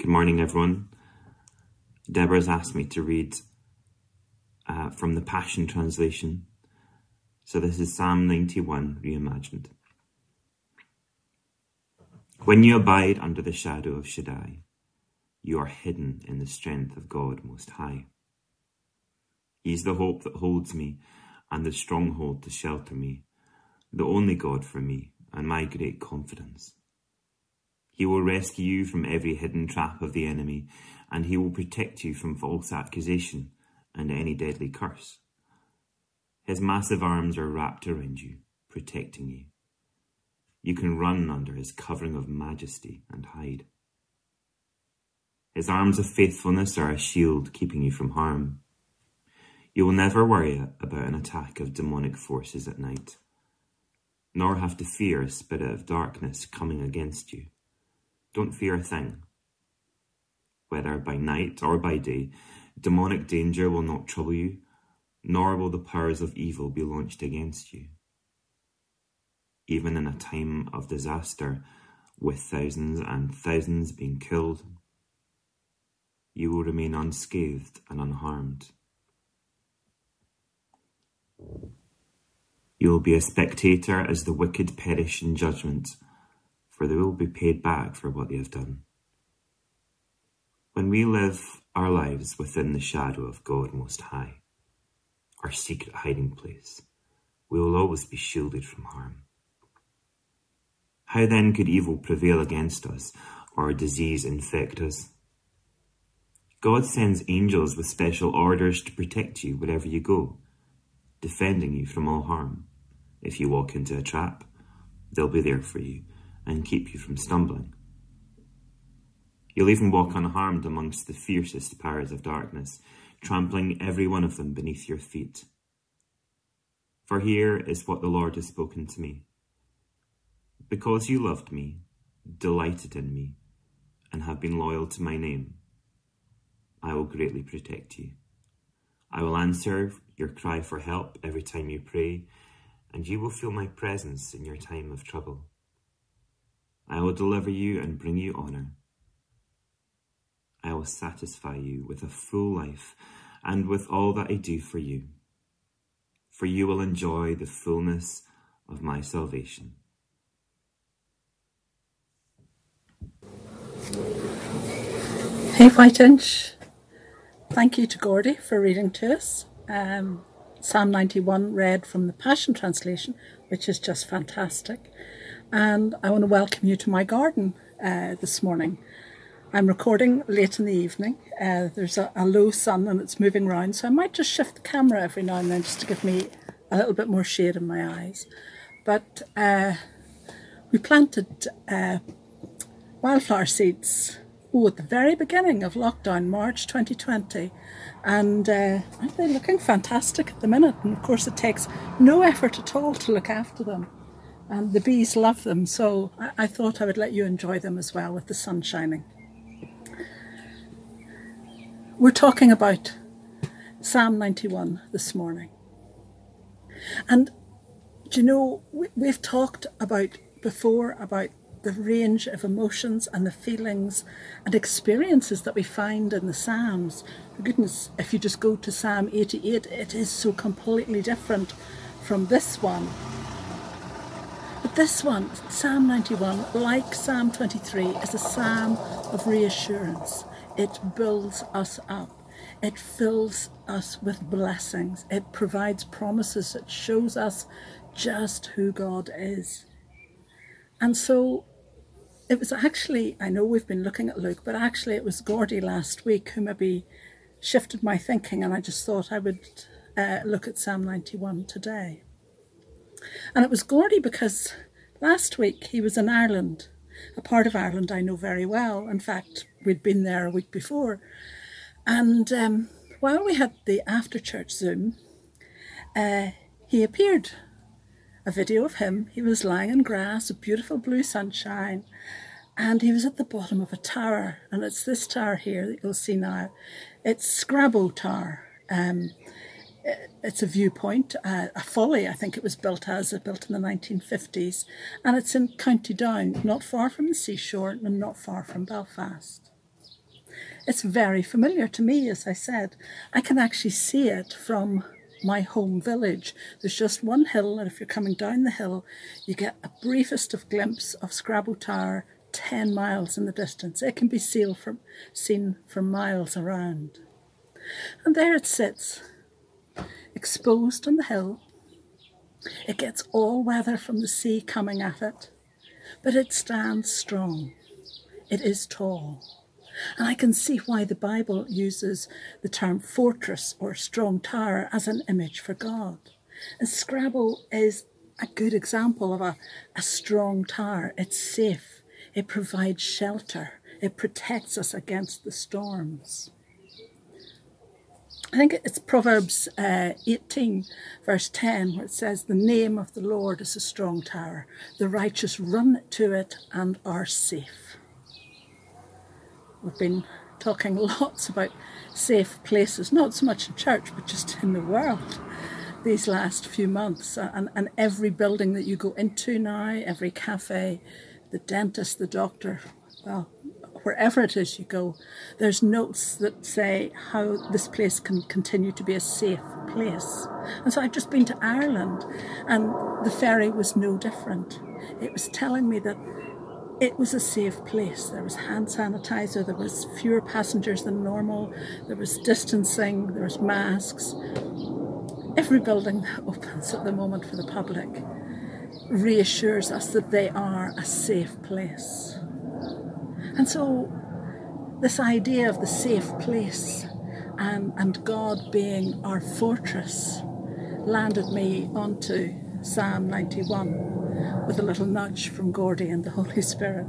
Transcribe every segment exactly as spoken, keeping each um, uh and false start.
Good morning, everyone. Deborah's asked me to read uh, from the Passion Translation. So this is Psalm ninety-one, reimagined. When you abide under the shadow of Shaddai, you are hidden in the strength of God Most High. He is the hope that holds me and the stronghold to shelter me, the only God for me and my great confidence. He will rescue you from every hidden trap of the enemy, and he will protect you from false accusation and any deadly curse. His massive arms are wrapped around you, protecting you. You can run under his covering of majesty and hide. His arms of faithfulness are a shield keeping you from harm. You will never worry about an attack of demonic forces at night, nor have to fear a spirit of darkness coming against you. Don't fear a thing. Whether by night or by day, demonic danger will not trouble you, nor will the powers of evil be launched against you. Even in a time of disaster, with thousands and thousands being killed, you will remain unscathed and unharmed. You will be a spectator as the wicked perish in judgment, for they will be paid back for what they have done. When we live our lives within the shadow of God Most High, our secret hiding place, we will always be shielded from harm. How then could evil prevail against us, or disease infect us? God sends angels with special orders to protect you wherever you go, defending you from all harm. If you walk into a trap, they'll be there for you and keep you from stumbling. You'll even walk unharmed amongst the fiercest powers of darkness, trampling every one of them beneath your feet. For here is what the Lord has spoken to me. Because you loved me, delighted in me, and have been loyal to my name, I will greatly protect you. I will answer your cry for help every time you pray, and you will feel my presence in your time of trouble. I will deliver you and bring you honor. I will satisfy you with a full life and with all that I do for you, for you will enjoy the fullness of my salvation. Hey Whiteinch, thank you to Gordy for reading to us. Um, Psalm ninety-one read from the Passion Translation, which is just fantastic. And I want to welcome you to my garden uh, this morning. I'm recording late in the evening. Uh, there's a, a low sun and it's moving around, so I might just shift the camera every now and then just to give me a little bit more shade in my eyes. But uh, we planted uh, wildflower seeds oh, at the very beginning of lockdown, March twenty twenty. And uh, aren't they looking fantastic at the minute? And of course it takes no effort at all to look after them. And the bees love them, so I, I thought I would let you enjoy them as well with the sun shining. We're talking about Psalm ninety-one this morning. And do you know, we, we've talked about before about the range of emotions and the feelings and experiences that we find in the Psalms. For goodness, if you just go to Psalm eighty-eight, it is so completely different from this one. But this one, Psalm ninety-one, like Psalm twenty-three, is a psalm of reassurance. It builds us up. It fills us with blessings. It provides promises. It shows us just who God is. And so it was actually, I know we've been looking at Luke, but actually it was Gordy last week who maybe shifted my thinking, and I just thought I would uh, look at Psalm ninety-one today. And it was Gordy because last week he was in Ireland, a part of Ireland I know very well. In fact, we'd been there a week before. And um, while we had the after-church Zoom, uh, he appeared. A video of him. He was lying in grass, a beautiful blue sunshine, and he was at the bottom of a tower. And it's this tower here that you'll see now. It's Scrabo Tower. Um, it's a viewpoint, uh, a folly, I think it was built as, built in the nineteen fifties. And it's in County Down, not far from the seashore and not far from Belfast. It's very familiar to me, as I said. I can actually see it from my home village. There's just one hill, and if you're coming down the hill, you get a briefest of glimpse of Scrabo Tower ten miles in the distance. It can be seen from, seen for miles around. And there it sits, exposed on the hill. It gets all weather from the sea coming at it, but it stands strong. It is tall. And I can see why the Bible uses the term fortress or strong tower as an image for God. And Scrabo is a good example of a, a strong tower. It's safe. It provides shelter. It protects us against the storms. I think it's Proverbs uh, eighteen, verse ten, where it says, "The name of the Lord is a strong tower. The righteous run to it and are safe." We've been talking lots about safe places, not so much in church, but just in the world these last few months. And, and every building that you go into now, every cafe, the dentist, the doctor, well, wherever it is you go, there's notes that say how this place can continue to be a safe place. And so I've just been to Ireland, and the ferry was no different. It was telling me that it was a safe place. There was hand sanitizer, there was fewer passengers than normal, there was distancing, there was masks. Every building that opens at the moment for the public reassures us that they are a safe place. And so this idea of the safe place and, and God being our fortress landed me onto Psalm ninety-one with a little nudge from Gordy and the Holy Spirit.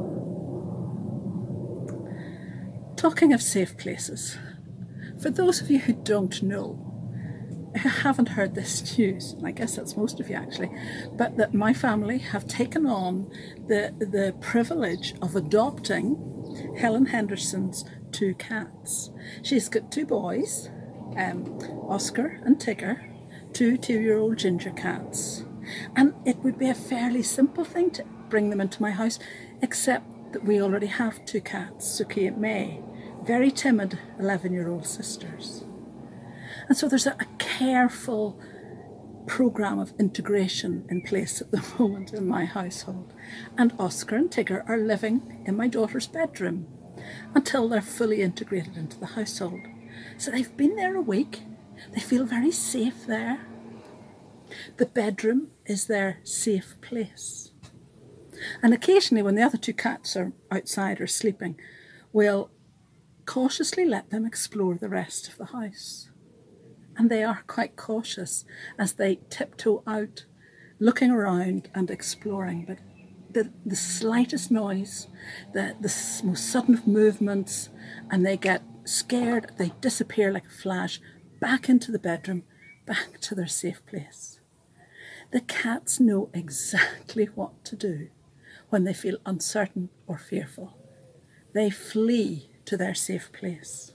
Talking of safe places, for those of you who don't know, who haven't heard this news, and I guess that's most of you actually, but that my family have taken on the, the privilege of adopting Helen Henderson's two cats. She's got two boys, um, Oscar and Tigger, two two-year-old ginger cats. And it would be a fairly simple thing to bring them into my house, except that we already have two cats, Suki and May, very timid eleven-year-old sisters. And so there's a, a careful programme of integration in place at the moment in my household. And Oscar and Tigger are living in my daughter's bedroom until they're fully integrated into the household. So they've been there a week. They feel very safe there. The bedroom is their safe place. And occasionally when the other two cats are outside or sleeping, we'll cautiously let them explore the rest of the house. And they are quite cautious as they tiptoe out, looking around and exploring. But the, the slightest noise, the, the most sudden of movements, and they get scared, they disappear like a flash, back into the bedroom, back to their safe place. The cats know exactly what to do when they feel uncertain or fearful. They flee to their safe place.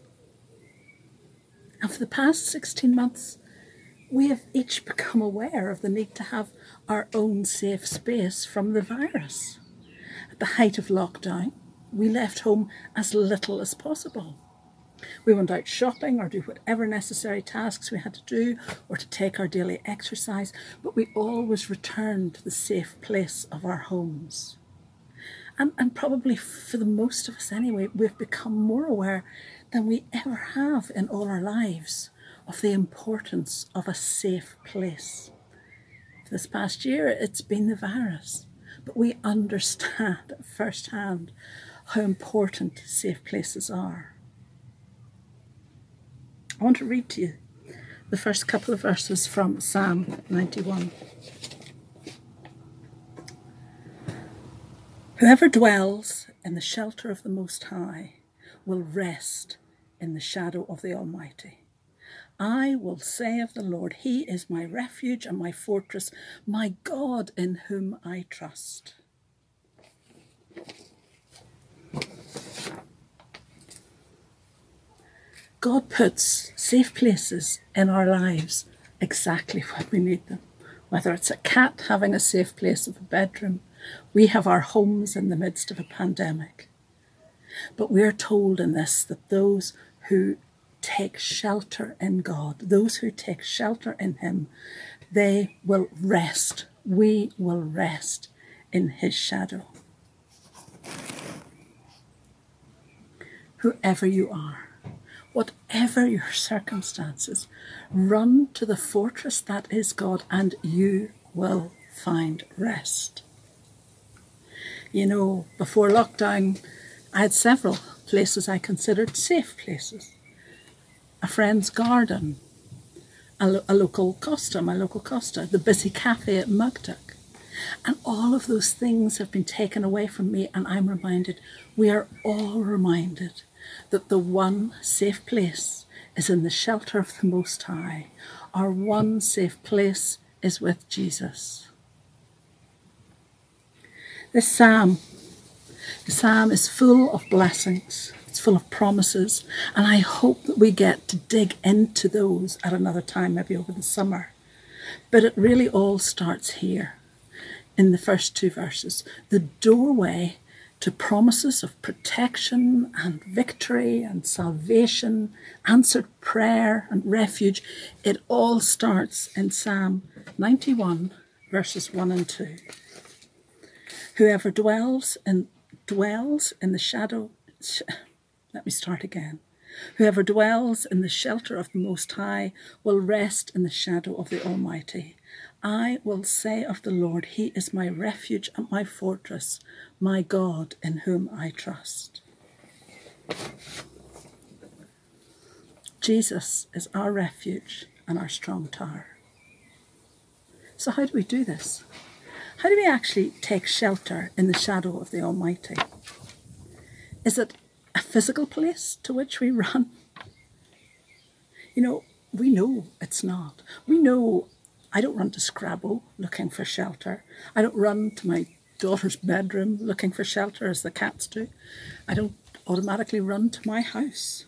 And for the past sixteen months, we have each become aware of the need to have our own safe space from the virus. At the height of lockdown, we left home as little as possible. We went out shopping or do whatever necessary tasks we had to do, or to take our daily exercise, but we always returned to the safe place of our homes. And, and probably for the most of us anyway, we've become more aware than we ever have in all our lives of the importance of a safe place. This past year, it's been the virus, but we understand firsthand how important safe places are. I want to read to you the first couple of verses from Psalm ninety-one. Whoever dwells in the shelter of the Most High will rest in the shadow of the Almighty. I will say of the Lord, He is my refuge and my fortress, my God in whom I trust. God puts safe places in our lives exactly when we need them. Whether it's a cat having a safe place of a bedroom, we have our homes in the midst of a pandemic. But we're told in this that those who take shelter in God, those who take shelter in him, they will rest. We will rest in his shadow. Whoever you are, whatever your circumstances, run to the fortress that is God and you will find rest. You know, before lockdown, I had several places I considered safe places. A friend's garden, a, lo- a local Costa, my local Costa, the busy cafe at Mugdock. And all of those things have been taken away from me, and I'm reminded, we are all reminded, that the one safe place is in the shelter of the Most High. Our one safe place is with Jesus. This psalm, the psalm is full of blessings. It's full of promises, and I hope that we get to dig into those at another time, maybe over the summer. But it really all starts here in the first two verses. The doorway to promises of protection and victory and salvation, answered prayer and refuge. It all starts in Psalm ninety-one, verses one and two. Whoever dwells in, dwells in the shadow... Sh- Let me start again. Whoever dwells in the shelter of the Most High will rest in the shadow of the Almighty. I will say of the Lord, he is my refuge and my fortress, my God in whom I trust. Jesus is our refuge and our strong tower. So how do we do this? How do we actually take shelter in the shadow of the Almighty? Is it a physical place to which we run? You know, we know it's not. We know I don't run to Scrabble looking for shelter. I don't run to my daughter's bedroom looking for shelter as the cats do. I don't automatically run to my house.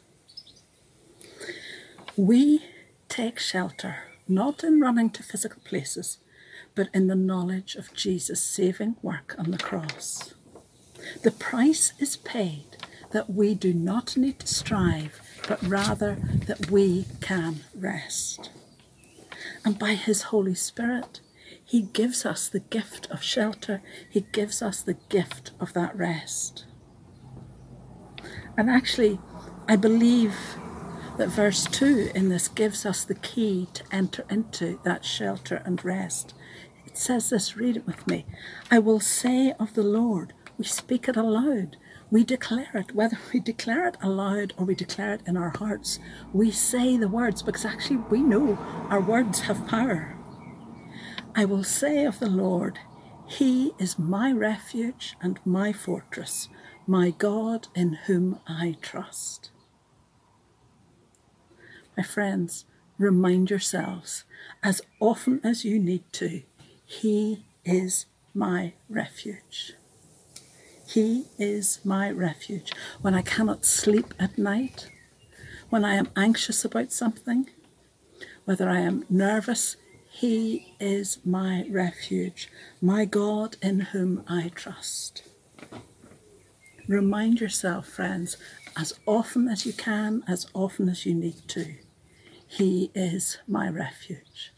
We take shelter not in running to physical places, but in the knowledge of Jesus' saving work on the cross. The price is paid that we do not need to strive, but rather that we can rest. And by his Holy Spirit, he gives us the gift of shelter. He gives us the gift of that rest. And actually, I believe that verse two in this gives us the key to enter into that shelter and rest. It says this, read it with me. I will say of the Lord, we speak it aloud. We declare it, whether we declare it aloud or we declare it in our hearts. We say the words because actually we know our words have power. I will say of the Lord, he is my refuge and my fortress, my God in whom I trust. My friends, remind yourselves as often as you need to, he is my refuge. He is my refuge. When I cannot sleep at night, when I am anxious about something, whether I am nervous, he is my refuge, my God in whom I trust. Remind yourself, friends, as often as you can, as often as you need to, he is my refuge.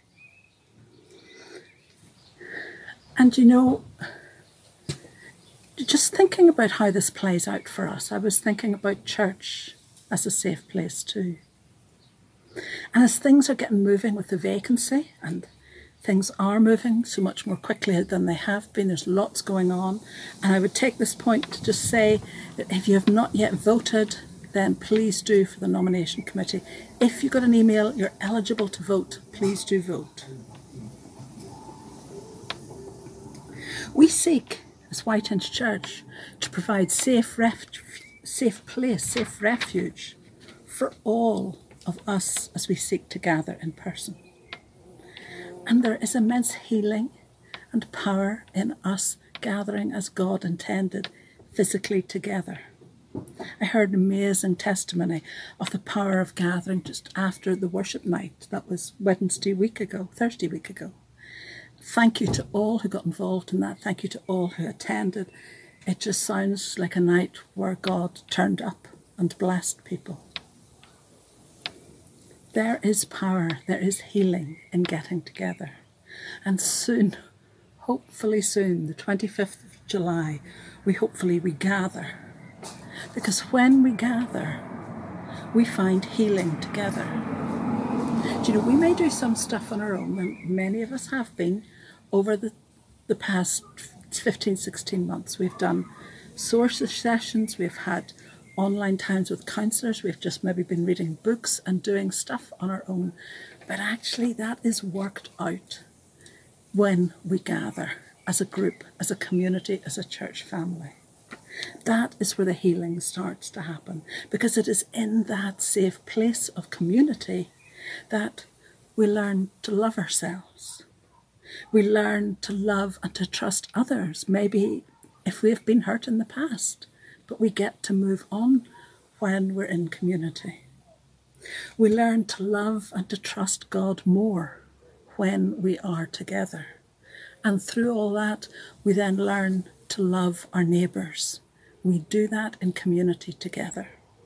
And you know, just thinking about how this plays out for us, I was thinking about church as a safe place too. And as things are getting moving with the vacancy, and things are moving so much more quickly than they have been, there's lots going on. And I would take this point to just say that if you have not yet voted, then please do for the nomination committee. If you got an email, you're eligible to vote, please do vote. We seek, as Whiteinch Church, to provide safe, ref- safe place, safe refuge for all of us as we seek to gather in person. And there is immense healing and power in us gathering as God intended, physically together. I heard an amazing testimony of the power of gathering just after the worship night. That was Wednesday week ago, Thursday week ago. Thank you to all who got involved in that. Thank you to all who attended. it just sounds like a night where God turned up and blessed people. There is power, there is healing in getting together. And soon, hopefully soon, the twenty-fifth of July, we hopefully we gather. Because when we gather, we find healing together. Do you know, we may do some stuff on our own, and many of us have been over the, the past fifteen, sixteen months. We've done sources sessions, we've had online times with counsellors, we've just maybe been reading books and doing stuff on our own. But actually that is worked out when we gather as a group, as a community, as a church family. That is where the healing starts to happen, because it is in that safe place of community that we learn to love ourselves. We learn to love and to trust others, maybe if we've been hurt in the past, but we get to move on when we're in community. We learn to love and to trust God more when we are together. And through all that, we then learn to love our neighbours. We do that in community together.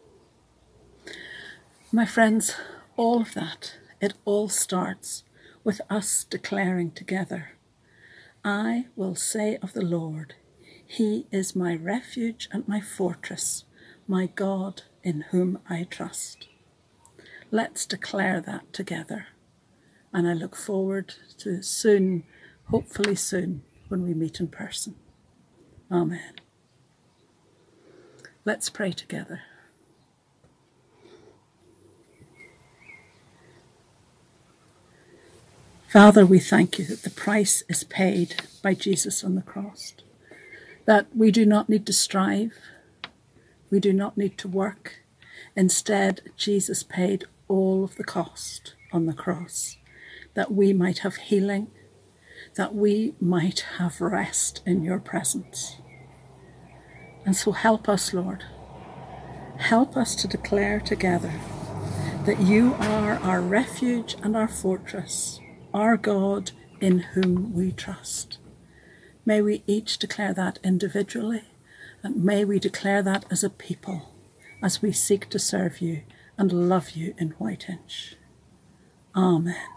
My friends, all of that, it all starts with us declaring together, I will say of the Lord, He is my refuge and my fortress, my God in whom I trust. Let's declare that together. And I look forward to soon, hopefully soon, when we meet in person. Amen. Let's pray together. Father, we thank you that the price is paid by Jesus on the cross, that we do not need to strive, we do not need to work. Instead, Jesus paid all of the cost on the cross, that we might have healing, that we might have rest in your presence. And so help us, Lord. Help us to declare together that you are our refuge and our fortress, our God in whom we trust. May we each declare that individually, and may we declare that as a people, as we seek to serve you and love you in Whiteinch. Amen.